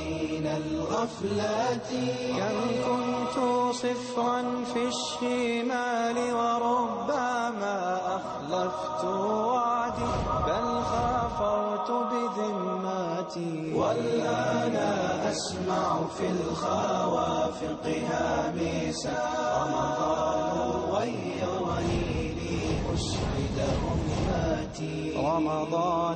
حين الغفلات. كم كنت صفرا في الشمال وربما أخلفت وعدي، بل خافرت بذماتي. والآن أسمع في الخوافق هامسا، رمضان غيرني لأسعد أمتي. رمضان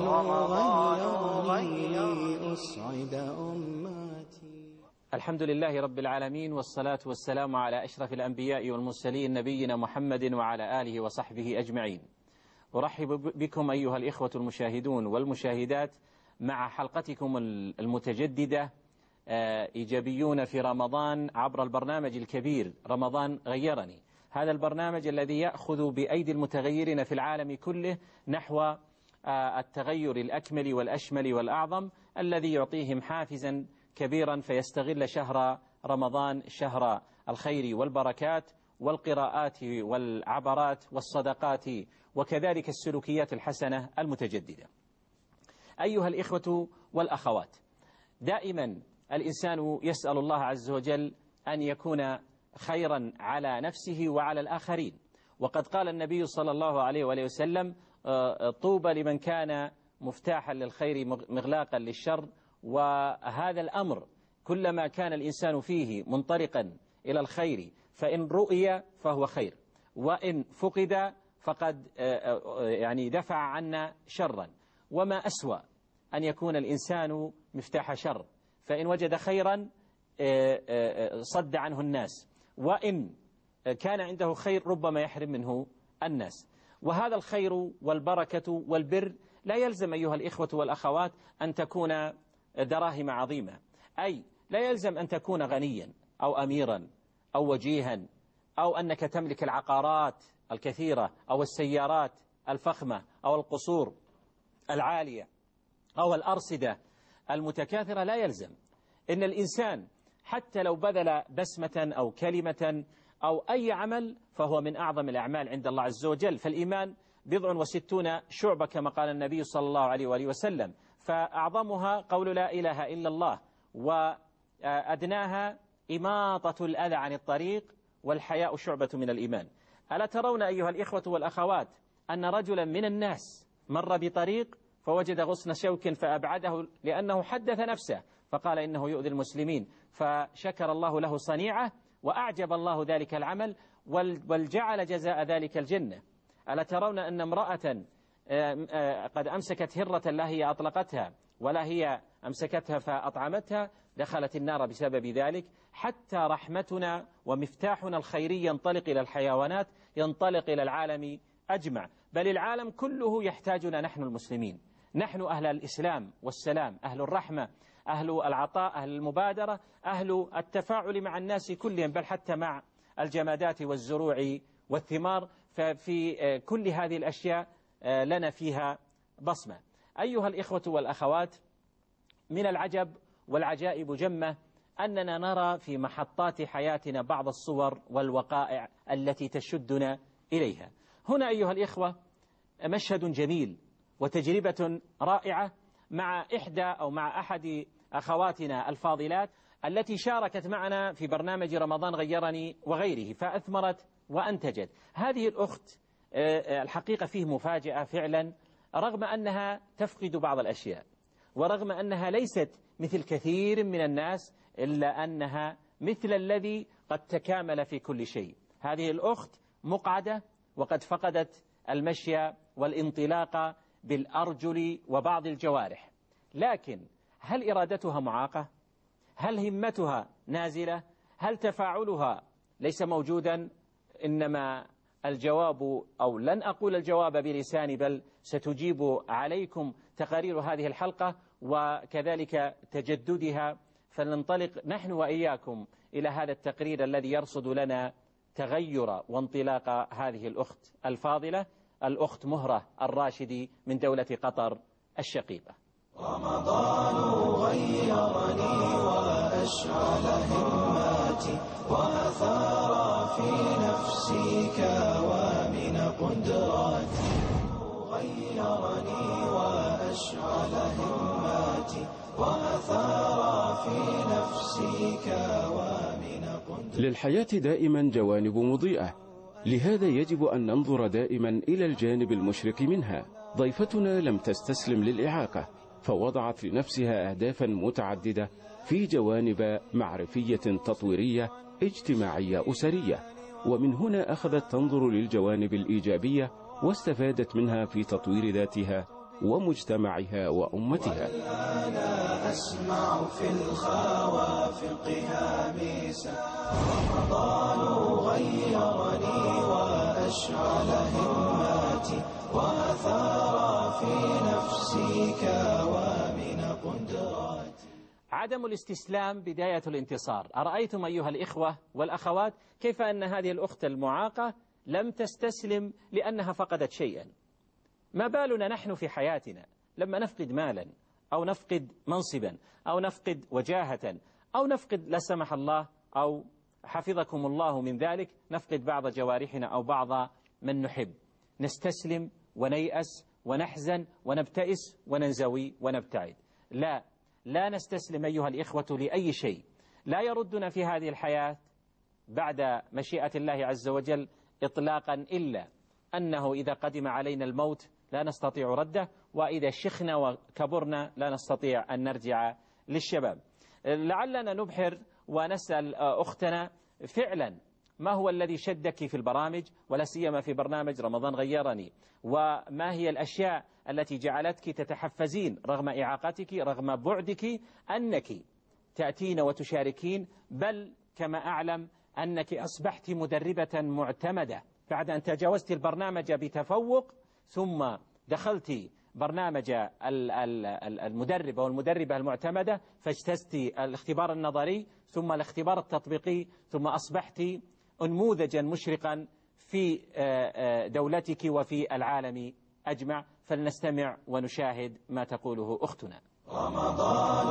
غيرني لأسعد أمتي. الحمد لله رب العالمين، والصلاة والسلام على أشرف الأنبياء والمرسلين نبينا محمد وعلى آله وصحبه أجمعين. أرحب بكم أيها الإخوة المشاهدون والمشاهدات مع حلقتكم المتجددة إيجابيون في رمضان عبر البرنامج الكبير رمضان غيرني. هذا البرنامج الذي يأخذ بأيدي المتغيرين في العالم كله نحو التغير الأكمل والأشمل والأعظم، الذي يعطيهم حافزا كبيرا فيستغل شهر رمضان شهر الخير والبركات والقراءات والعبرات والصدقات وكذلك السلوكيات الحسنة المتجددة. أيها الإخوة والأخوات، دائما الإنسان يسأل الله عز وجل أن يكون خيرا على نفسه وعلى الآخرين، وقد قال النبي صلى الله عليه وآله وسلم: طوبى لمن كان مفتاحا للخير مغلاقا للشر. وهذا الأمر كلما كان الإنسان فيه منطلقا إلى الخير فإن رؤي فهو خير، وإن فقد فقد دفع عنا شرا. وما أسوأ أن يكون الإنسان مفتاح شر، فإن وجد خيرا صد عنه الناس، وإن كان عنده خير ربما يحرم منه الناس. وهذا الخير والبركة والبر لا يلزم أيها الإخوة والأخوات أن تكون دراهم عظيمة، أي لا يلزم أن تكون غنيا أو أميرا أو وجيها أو أنك تملك العقارات الكثيرة أو السيارات الفخمة أو القصور العالية أو الأرصدة المتكاثرة. لا يلزم. إن الإنسان حتى لو بذل بسمة أو كلمة أو أي عمل فهو من أعظم الأعمال عند الله عز وجل. فالإيمان 60 شعبة كما قال النبي صلى الله عليه وآله وسلم، فأعظمها قول لا إله إلا الله، وأدناها إماطة الأذى عن الطريق، والحياء شعبة من الإيمان. ألا ترون أيها الإخوة والأخوات أن رجلا من الناس مر بطريق فوجد غصن شوك فأبعده لأنه حدث نفسه فقال إنه يؤذي المسلمين، فشكر الله له صنيعه وأعجب الله ذلك العمل والجعل جزاء ذلك الجنة. ألا ترون أن امرأة قد أمسكت هرة لا هي أطلقتها ولا هي أمسكتها فأطعمتها دخلت النار بسبب ذلك؟ حتى رحمتنا ومفتاحنا الخيري ينطلق إلى الحيوانات، ينطلق إلى العالم أجمع، بل العالم كله يحتاجنا نحن المسلمين. نحن أهل الإسلام والسلام، أهل الرحمة، أهل العطاء، أهل المبادرة، أهل التفاعل مع الناس كلهم، بل حتى مع الجمادات والزروع والثمار. ففي كل هذه الأشياء لنا فيها بصمة. أيها الإخوة والأخوات، من العجب والعجائب جمة أننا نرى في محطات حياتنا بعض الصور والوقائع التي تشدنا إليها. هنا أيها الإخوة مشهد جميل وتجربة رائعة مع أحد أخواتنا الفاضلات التي شاركت معنا في برنامج رمضان غيرني وغيره، فأثمرت وأنتجت. هذه الأخت الحقيقة فيه مفاجأة فعلا، رغم أنها تفقد بعض الأشياء، ورغم أنها ليست مثل كثير من الناس، إلا أنها مثل الذي قد تكامل في كل شيء. هذه الأخت مقعدة وقد فقدت المشي والانطلاق بالأرجل وبعض الجوارح، لكن هل إرادتها معاقة؟ هل همتها نازلة؟ هل تفاعلها ليس موجودا؟ إنما الجواب، أو لن أقول الجواب بلساني، بل ستجيب عليكم تقارير هذه الحلقة وكذلك تجددها. فلننطلق نحن وإياكم إلى هذا التقرير الذي يرصد لنا تغير وانطلاق هذه الأخت الفاضلة، الأخت مهرة الراشدي من دولة قطر الشقيقة. رمضان غيرني وأشعل هماتي، وأثار في نفسي كوامن قدراتي. غيرني وأشعل هماتي، وأثار في نفسي كوامن قدرتي. للحياة دائما جوانب مضيئة، لهذا يجب أن ننظر دائما إلى الجانب المشرق منها. ضيفتنا لم تستسلم للإعاقة، فوضعت لنفسها أهدافا متعددة في جوانب معرفية تطويرية اجتماعية أسرية، ومن هنا أخذت تنظر للجوانب الإيجابية واستفادت منها في تطوير ذاتها ومجتمعها وأمتها. والآن أسمع في الخوافق هامسا، رمضان غيرني وأشعل هماتي وأثار في نفسي كوامن قدراتي. عدم الاستسلام بداية الانتصار. أرأيتم أيها الإخوة والأخوات كيف أن هذه الأخت المعاقة لم تستسلم لأنها فقدت شيئا؟ ما بالنا نحن في حياتنا لما نفقد مالا أو نفقد منصبا أو نفقد وجاهة أو نفقد لا سمح الله أو حفظكم الله من ذلك نفقد بعض جوارحنا أو بعض من نحب؟ نستسلم ونيأس ونحزن ونبتئس وننزوي ونبتعد. لا نستسلم أيها الإخوة لأي شيء. لا يردنا في هذه الحياة بعد مشيئة الله عز وجل إطلاقا إلا أنه إذا قدم علينا الموت لا نستطيع رده، وإذا شخنا وكبرنا لا نستطيع أن نرجع للشباب. لعلنا نبحر ونسأل أختنا فعلا ما هو الذي شدك في البرامج ولا سيما في برنامج رمضان غيرني، وما هي الأشياء التي جعلتك تتحفزين رغم إعاقتك رغم بعدك أنك تأتين وتشاركين، بل كما أعلم أنك أصبحت مدربة معتمدة بعد أن تجاوزت البرنامج بتفوق، ثم دخلت برنامج المدربة والمدربة المعتمدة، فاجتزت الاختبار النظري ثم الاختبار التطبيقي، ثم أصبحت نموذجا مشرقا في دولتك وفي العالم أجمع. فلنستمع ونشاهد ما تقوله أختنا. رمضان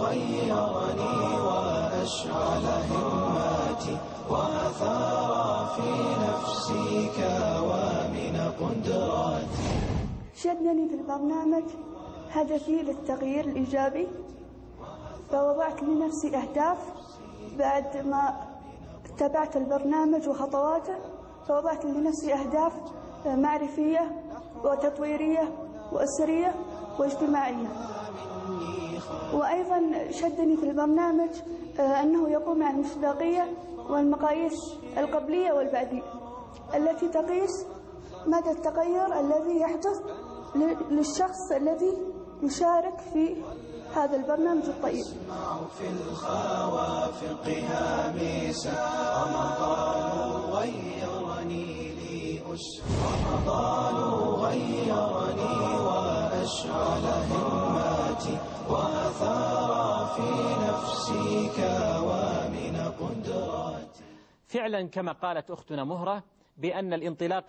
غيرني وأشعل هماتي وأثار في نفسي كوامن قدراتي. شدني في البرنامج هدفي للتغيير الإيجابي، فوضعت لنفسي أهداف بعد ما اتبعت البرنامج وخطواته، فوضعت لنفسي أهداف معرفية وتطويرية وأسرية واجتماعية. وأيضا شدني في البرنامج أنه يقوم على المصداقية والمقاييس القبلية والبعدية التي تقيس مدى التغير الذي يحدث للشخص الذي يشارك في هذا البرنامج الطيب. في الخوافق هامسا، رمضان غيرني رمضان غيرني وأشعل هماتي وأثار في نفسي كوامن قدراتي. فعلا كما قالت أختنا مهرة بأن الانطلاق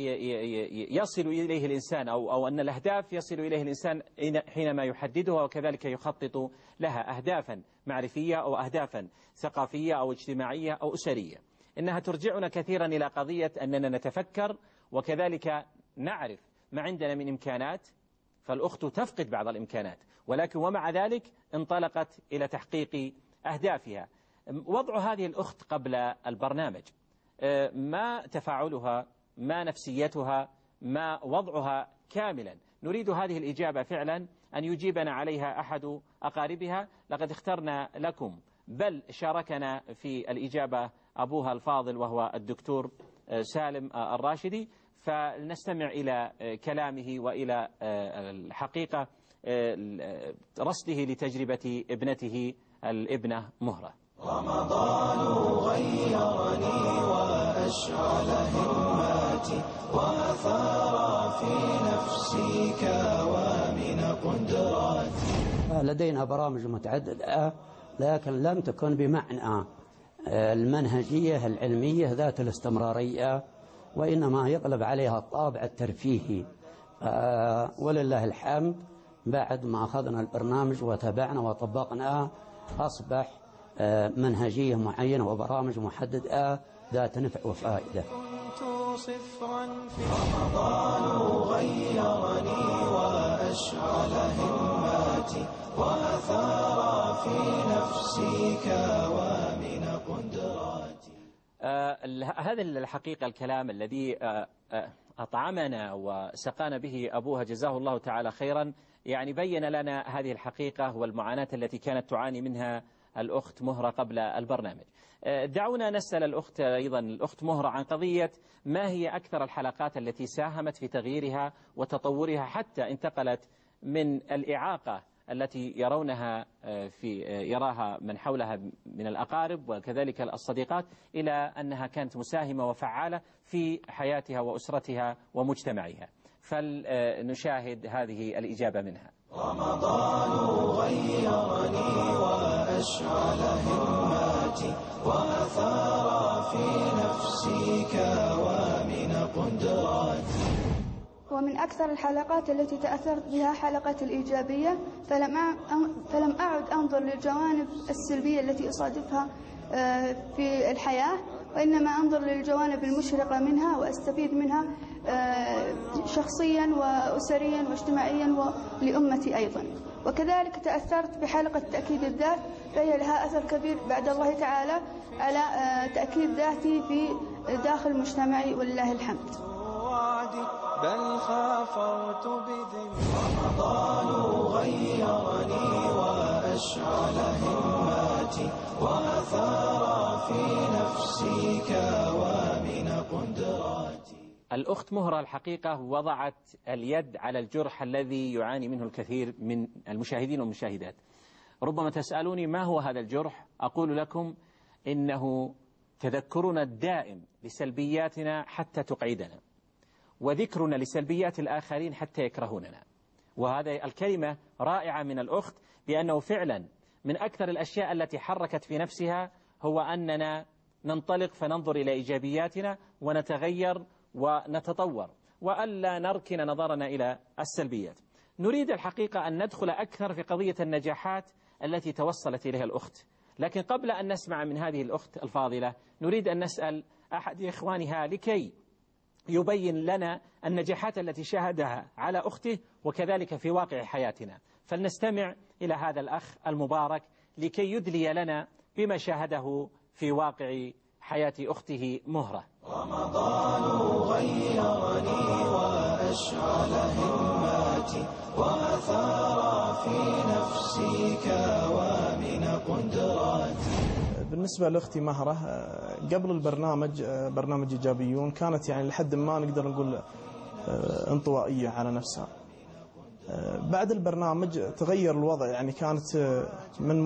يصل إليه الإنسان أو أن الأهداف يصل إليه الإنسان حينما يحددها، وكذلك يخطط لها أهدافا معرفية أو أهدافا ثقافية أو اجتماعية أو أسرية. إنها ترجعنا كثيرا إلى قضية أننا نتفكر وكذلك نعرف ما عندنا من إمكانات، فالأخت تفقد بعض الإمكانات ولكن ومع ذلك انطلقت إلى تحقيق أهدافها. وضع هذه الأخت قبل البرنامج، ما تفاعلها، ما نفسيتها، ما وضعها كاملا؟ نريد هذه الإجابة فعلا أن يجيبنا عليها أحد أقاربها. لقد اخترنا لكم بل شاركنا في الإجابة أبوها الفاضل وهو الدكتور سالم الراشدي، فلنستمع إلى كلامه وإلى الحقيقة رصده لتجربة ابنته الابنة مهرة. رمضان غيرني وأشعل هماتي وأثار في نفسي كوامن قدراتي. لدينا برامج متعددة لكن لم تكن بمعنى المنهجية العلمية ذات الاستمرارية، وإنما يغلب عليها الطابع الترفيهي. ولله الحمد بعد ما أخذنا البرنامج وتابعنا وطبقنا أصبح منهجية معينة وبرامج محددة ذات نفع وفائدة. رمضان غيرني وأشعل هماتي وأثار في نفسي كوامن قدراتي. هذا الحقيقة الكلام الذي أطعمنا وسقانا به أبوها جزاه الله تعالى خيرا، يعني بين لنا هذه الحقيقة والمعاناة التي كانت تعاني منها الأخت مهرة قبل البرنامج. دعونا نسأل الأخت أيضا الأخت مهرة عن قضية ما هي أكثر الحلقات التي ساهمت في تغييرها وتطورها حتى انتقلت من الإعاقة التي يراها من حولها من الأقارب وكذلك الصديقات إلى أنها كانت مساهمة وفعالة في حياتها وأسرتها ومجتمعها. فلنشاهد هذه الإجابة منها. رمضان غيرني وأشعل هماتي وأثار في نفسي كوامن قدراتي. ومن أكثر الحلقات التي تأثرت بها حلقة الإيجابية، فلم أعد أنظر للجوانب السلبية التي أصادفها في الحياة، وإنما أنظر للجوانب المشرقة منها وأستفيد منها شخصيا وأسريا واجتماعيا ولأمتي أيضا. وكذلك تأثرت بحلقة تأكيد الذات، فهي لها أثر كبير بعد الله تعالى على تأكيد ذاتي في داخل مجتمعي ولله الحمد. بل خافرت بذنب رمضان غيرني وأشعل هماتي وأثار في نفسي كوامن قدراتي. الأخت مهرة الحقيقة وضعت اليد على الجرح الذي يعاني منه الكثير من المشاهدين والمشاهدات. ربما تسألوني ما هو هذا الجرح؟ أقول لكم إنه تذكرنا الدائم لسلبياتنا حتى تقعدنا، وذكرنا لسلبيات الآخرين حتى يكرهوننا. وهذا الكلمة رائعة من الأخت، بأنه فعلا من أكثر الأشياء التي حركت في نفسها هو أننا ننطلق فننظر إلى إيجابياتنا ونتغير ونتطور، وألا نركن نظرنا إلى السلبيات. نريد الحقيقة أن ندخل أكثر في قضية النجاحات التي توصلت إليها الأخت، لكن قبل أن نسمع من هذه الأخت الفاضلة نريد أن نسأل أحد إخوانها لكي يبين لنا النجاحات التي شاهدها على أخته وكذلك في واقع حياتنا. فلنستمع إلى هذا الأخ المبارك لكي يدلي لنا بما شاهده في واقع حياة أخته مهرة. رمضان غيرني وأشعل هماتي وأثار في نفسي كوامن قدراتي. بالنسبة لأختي مهرة، قبل البرنامج برنامج إيجابيون كانت يعني لحد ما نقدر نقول انطوائية على نفسها. بعد البرنامج تغير الوضع، يعني كانت من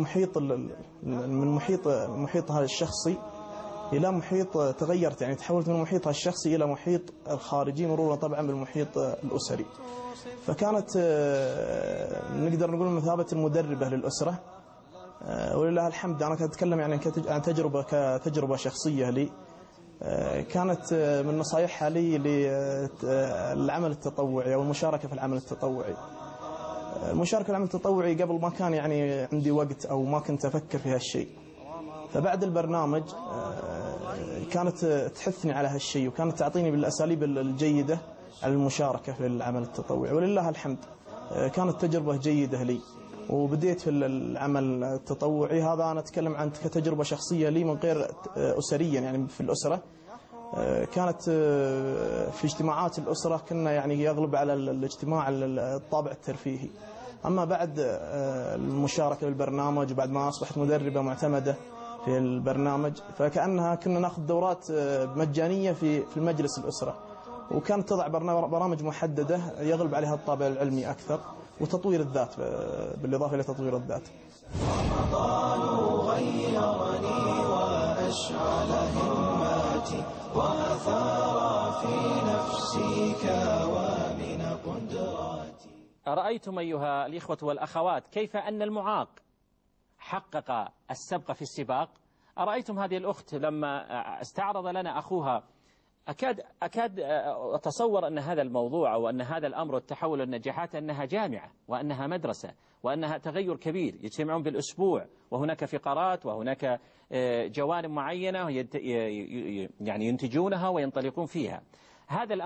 محيطها الشخصي إلى محيط، تغيرت يعني تحولت من محيطها الشخصي إلى محيط الخارجي، مرورا طبعا بالمحيط الأسري. فكانت نقدر نقول مثابة المدربة للأسرة، ولله الحمد. أنا أتكلم يعني عن كتجربة شخصية لي. كانت من نصايحها لي للعمل التطوعي أو المشاركة في العمل التطوعي. المشاركة في العمل التطوعي قبل ما كان يعني عندي وقت أو ما كنت أفكر في هالشيء، فبعد البرنامج كانت تحثني على هالشيء، وكانت تعطيني بالأساليب الجيدة على المشاركة في العمل التطوعي، ولله الحمد. كانت تجربة جيدة لي، وبديت في العمل التطوعي هذا. أنا أتكلم عن كتجربة شخصية لي من غير أسريا، يعني في الأسرة. كانت في اجتماعات الأسرة كنا يعني يغلب على الاجتماع الطابع الترفيهي. أما بعد المشاركة بالبرنامج وبعد ما أصبحت مدربة معتمدة في البرنامج، فكأنها كنا نأخذ دورات مجانية في مجلس الأسرة، وكانت تضع برامج محددة يغلب عليها الطابع العلمي أكثر وتطوير الذات، بالإضافة إلى تطوير الذات. رمضان غيرني وأشعل هماتي وأثار في نفسي كوامن قدراتي. أرأيتم أيها الإخوة والأخوات كيف أن المعاق حقق السبق في السباق؟ أرأيتم هذه الأخت لما استعرض لنا أخوها، أكاد أتصور أن هذا الموضوع أو أن هذا الأمر والتحول والنجاحات أنها جامعة وأنها مدرسة وأنها تغير كبير، يجتمعون بالأسبوع وهناك فقرات وهناك جوانب معينة يعني ينتجونها وينطلقون فيها. هذا الأمر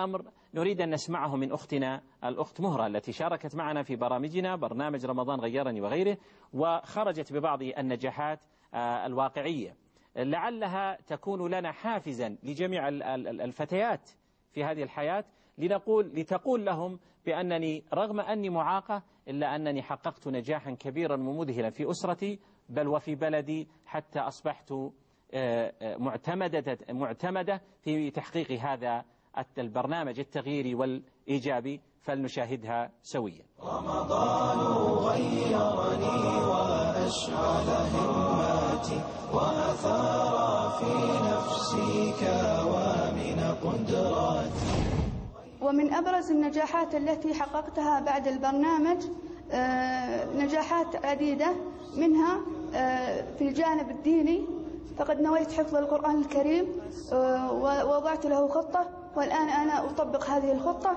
نريد أن نسمعه من أختنا الأخت مهرة التي شاركت معنا في برامجنا برنامج رمضان غيرني وغيره، وخرجت ببعض النجاحات الواقعية لعلها تكون لنا حافزا لجميع الفتيات في هذه الحياة، لتقول لهم بأنني رغم أني معاقة إلا أنني حققت نجاحا كبيرا ومذهلا في أسرتي بل وفي بلدي، حتى أصبحت معتمدة في تحقيق هذا البرنامج التغييري والإيجابي. فلنشاهدها سويا. رمضان غيرني وأشعل هماتي وأثار في نفسي كوامن قدراتي. ومن أبرز النجاحات التي حققتها بعد البرنامج نجاحات عديدة، منها في الجانب الديني، فقد نويت حفظ القرآن الكريم ووضعت له خطة، والآن أنا أطبق هذه الخطة،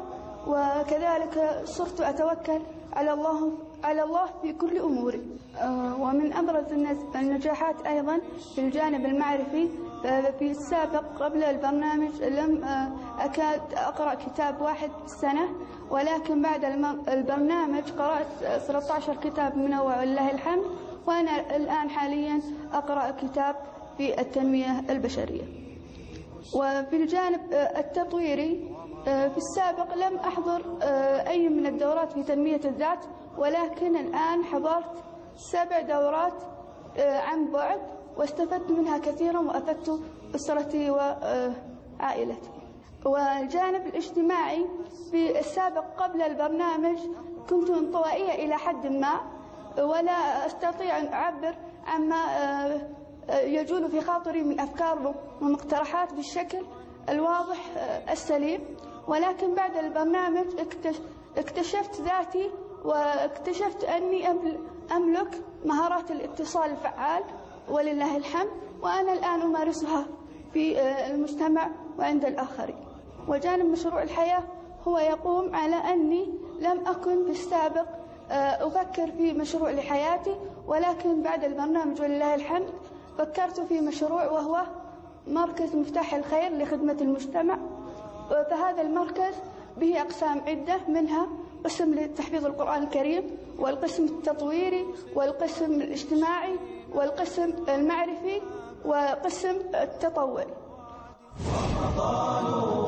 وكذلك صرت أتوكل على الله في كل أموري. ومن أبرز النجاحات أيضا في الجانب المعرفي، في السابق قبل البرنامج لم أكاد أقرأ كتاب واحد في السنة، ولكن بعد البرنامج قرأت 13 كتاب منه ولله الحمد، وأنا الآن حاليا أقرأ كتاب في التنمية البشرية. وفي الجانب التطويري في السابق لم أحضر أي من الدورات في تنمية الذات، ولكن الآن حضرت 7 دورات عن بعد واستفدت منها كثيرا وأفدت أسرتي وعائلتي. والجانب الاجتماعي في السابق قبل البرنامج كنت انطوائية إلى حد ما، ولا أستطيع أن أعبر عما يجول في خاطري من أفكار ومقترحات بالشكل الواضح السليم، ولكن بعد البرنامج اكتشفت ذاتي واكتشفت أني أملك مهارات الاتصال الفعال ولله الحمد، وأنا الآن أمارسها في المجتمع وعند الآخرين. وجانب مشروع الحياة هو يقوم على أني لم أكن في السابق أفكر في مشروع لحياتي، ولكن بعد البرنامج ولله الحمد فكرت في مشروع، وهو مركز مفتاح الخير لخدمة المجتمع. فهذا المركز به أقسام عدة، منها قسم لتحفيظ القرآن الكريم، والقسم التطويري، والقسم الاجتماعي، والقسم المعرفي، وقسم التطوعي. رمضان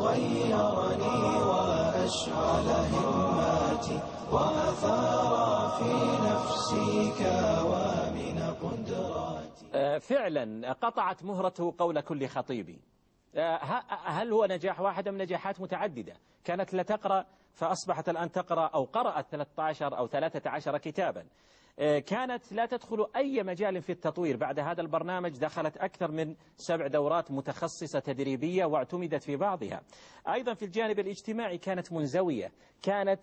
غيرني وأشعل هماتي وأثار في نفسي كوامن قدراتي. فعلا قطعت مهرته قول كل خطيب. هل هو نجاح واحد أم نجاحات متعددة؟ كانت لا تقرأ فأصبحت الآن تقرأ، أو قرأت 13 أو 13 كتابا. كانت لا تدخل أي مجال في التطوير. بعد هذا البرنامج دخلت أكثر من 7 دورات متخصصة تدريبية واعتمدت في بعضها. أيضا في الجانب الاجتماعي كانت منزوية، كانت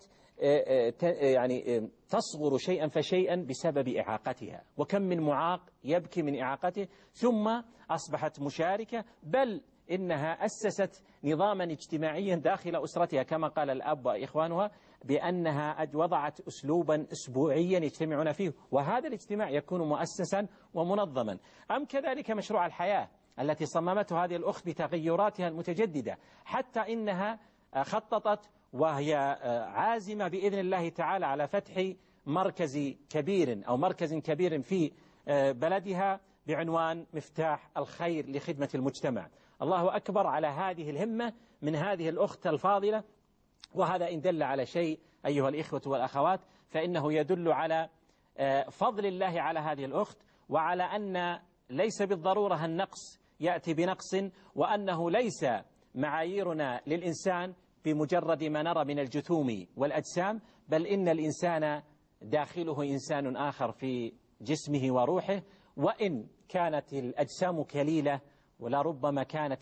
يعني تصغر شيئا فشيئا بسبب إعاقتها، وكم من معاق يبكي من إعاقته، ثم أصبحت مشاركة، بل إنها أسست نظاما اجتماعيا داخل أسرتها، كما قال الأب وإخوانها بأنها وضعت أسلوبا أسبوعيا يجتمعون فيه، وهذا الاجتماع يكون مؤسسا ومنظما. أم كذلك مشروع الحياة التي صممته هذه الأخت بتغيراتها المتجددة، حتى إنها خططت وهي عازمة بإذن الله تعالى على فتح مركز كبير في بلدها بعنوان مفتاح الخير لخدمة المجتمع. الله أكبر على هذه الهمة من هذه الأخت الفاضلة. وهذا إن دل على شيء أيها الإخوة والأخوات فإنه يدل على فضل الله على هذه الأخت، وعلى أن ليس بالضرورة النقص يأتي بنقص، وأنه ليس معاييرنا للإنسان بمجرد ما نرى من الجثوم والأجسام، بل إن الإنسان داخله إنسان آخر في جسمه وروحه، وإن كانت الأجسام كليلة ولربما كانت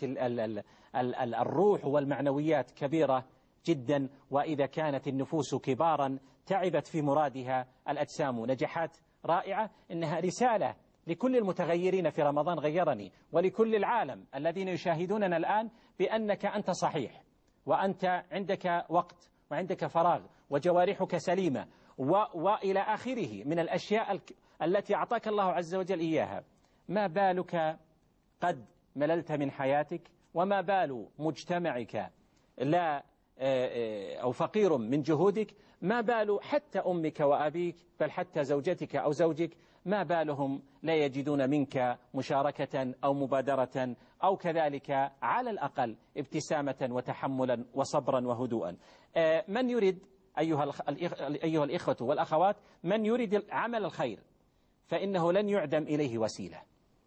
الروح والمعنويات كبيرة جدا، وإذا كانت النفوس كبارا تعبت في مرادها الأجسام. نجاحات رائعة، إنها رسالة لكل المتغيرين في رمضان غيرني، ولكل العالم الذين يشاهدوننا الآن، بأنك أنت صحيح، وأنت عندك وقت وعندك فراغ وجوارحك سليمة وإلى آخره من الأشياء التي أعطاك الله عز وجل إياها. ما بالك قد مللت من حياتك، وما بال مجتمعك لا أو فقير من جهودك، ما بال حتى أمك وأبيك، بل حتى زوجتك أو زوجك، ما بالهم لا يجدون منك مشاركة أو مبادرة أو كذلك على الأقل ابتسامة وتحملا وصبرا وهدوءا. من يريد أيها الإخوة والأخوات، من يريد عمل الخير فإنه لن يعدم إليه وسيلة،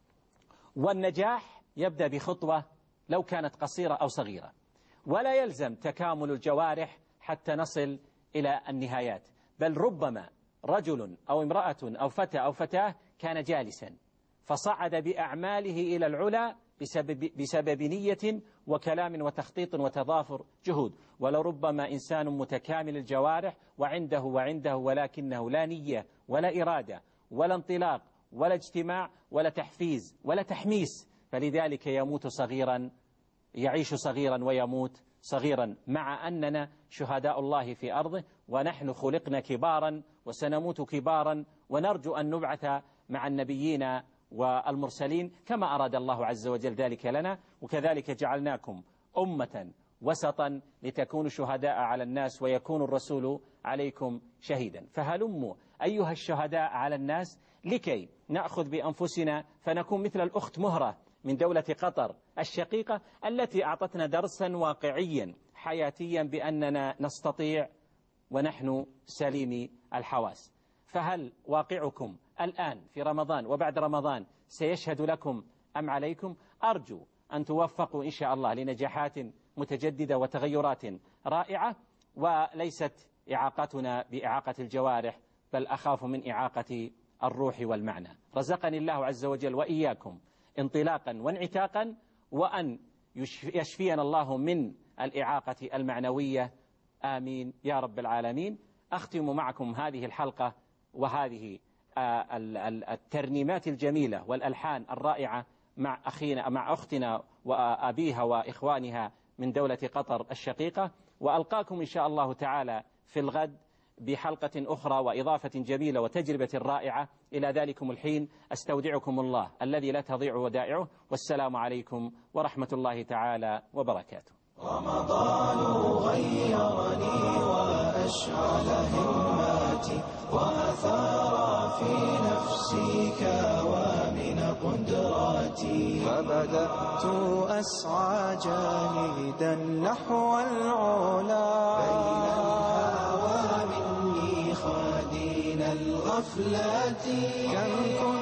والنجاح يبدأ بخطوة لو كانت قصيرة أو صغيرة، ولا يلزم تكامل الجوارح حتى نصل إلى النهايات، بل ربما رجل أو امرأة أو فتى أو فتاة كان جالسا فصعد بأعماله إلى العلا بسبب نية وكلام وتخطيط وتضافر جهود، ولربما إنسان متكامل الجوارح وعنده ولكنه لا نية ولا إرادة ولا انطلاق ولا اجتماع ولا تحفيز ولا تحميس، فلذلك يموت صغيرا، يعيش صغيرا ويموت صغيرا، مع أننا شهداء الله في أرضه، ونحن خلقنا كبارا وسنموت كبارا، ونرجو أن نبعث مع النبيين والمرسلين كما أراد الله عز وجل ذلك لنا. وكذلك جعلناكم أمة وسطا لتكونوا شهداء على الناس ويكون الرسول عليكم شهيدا. فهلموا أيها الشهداء على الناس لكي نأخذ بأنفسنا فنكون مثل الأخت مهرة من دولة قطر الشقيقة التي أعطتنا درسا واقعيا حياتيا بأننا نستطيع ونحن سليمي الحواس. فهل واقعكم الآن في رمضان وبعد رمضان سيشهد لكم أم عليكم؟ أرجو أن توفقوا إن شاء الله لنجاحات متجددة وتغيرات رائعة، وليست إعاقتنا بإعاقة الجوارح، بل أخاف من إعاقة الروح والمعنى. رزقني الله عز وجل وإياكم انطلاقا وانعتاقا، وأن يشفينا الله من الإعاقة المعنوية، آمين يا رب العالمين. أختم معكم هذه الحلقة وهذه الترنيمات الجميلة والألحان الرائعة مع أختنا وأبيها وإخوانها من دولة قطر الشقيقة، وألقاكم إن شاء الله تعالى في الغد بحلقة أخرى وإضافة جميلة وتجربة رائعة. إلى ذلكم الحين أستودعكم الله الذي لا تضيع ودائعه، والسلام عليكم ورحمة الله تعالى وبركاته. رمضان غيرني وأشعل هماتي وأثار في نفسي كوامن قدراتي، فبدأت أسعى جاهدا نحو العلا بين الهوى مني خادين الغفلات.